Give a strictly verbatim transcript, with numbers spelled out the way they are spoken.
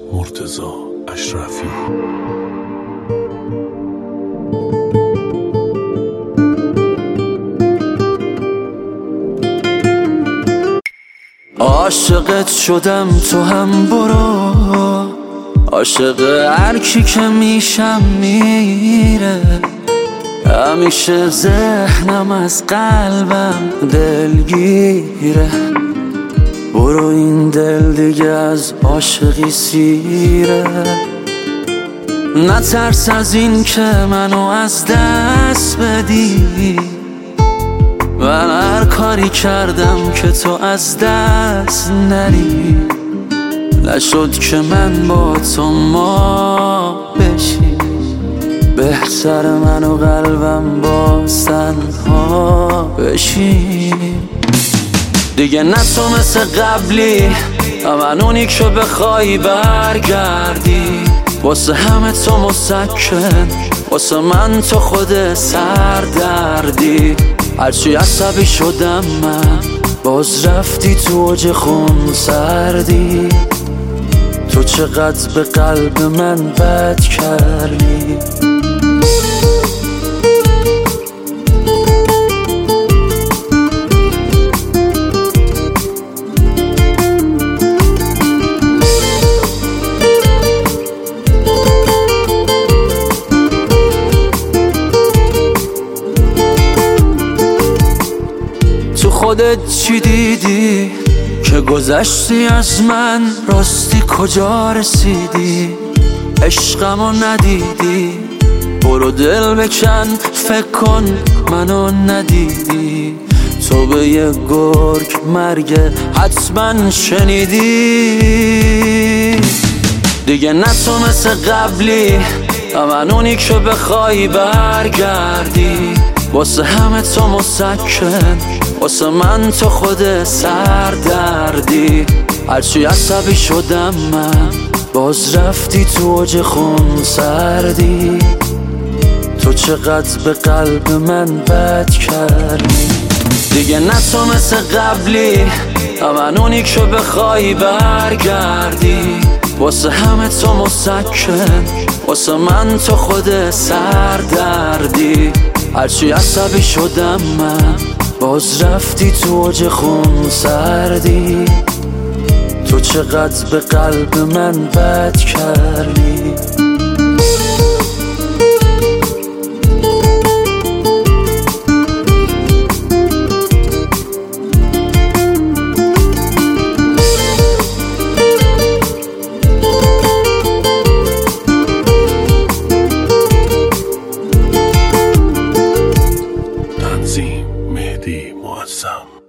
مرتضی اشرفی. عاشقت شدم تو هم برو، عاشق هر کی که میشم میره. همیشه ذهنم از قلبم دلگیره. برو این دل دیگه از عاشقی سیره. نترس از این که منو از دست بدی. من هر کاری کردم که تو از دست نری. نشد که من با تو ما بشی. بهتر من و قلبم با تنها بشیم. دیگه نه تو مثل قبلی، من اونی که بخوای برگردی. واسه همه تو مسکن، واسه من تو خود سردردی. هرچی عصبی شدم من، باز رفتی تو اوج خون سردی. تو چقدر به قلب من بد کردی. تو خودت چی دیدی که گذشتی از من؟ راستی کجا رسیدی؟ عشقمو ندیدی؟ برو دل بکن، فکر کن منو ندیدی. تو به یه گرگ مرگ حتما شنیدی. دیگه نه تو مثل قبلی، من اونی که بخوای برگردی. واسه همه تو مسکن، واسه من تو خود سردردی. هرچی عصبی شدم من، باز رفتی تو اوج خون سردی. تو چقدر به قلب من بد کردی. دیگه نه تو مثل قبلی، من اونی که بخوای برگردی. واسه همه تو مسکن، واسه من تو خود سردردی. هرچی عصبی شدم من، باز رفتی تو اوج خون سردی. تو چقدر به قلب من بد کردی. تنظیم مهدی معظم.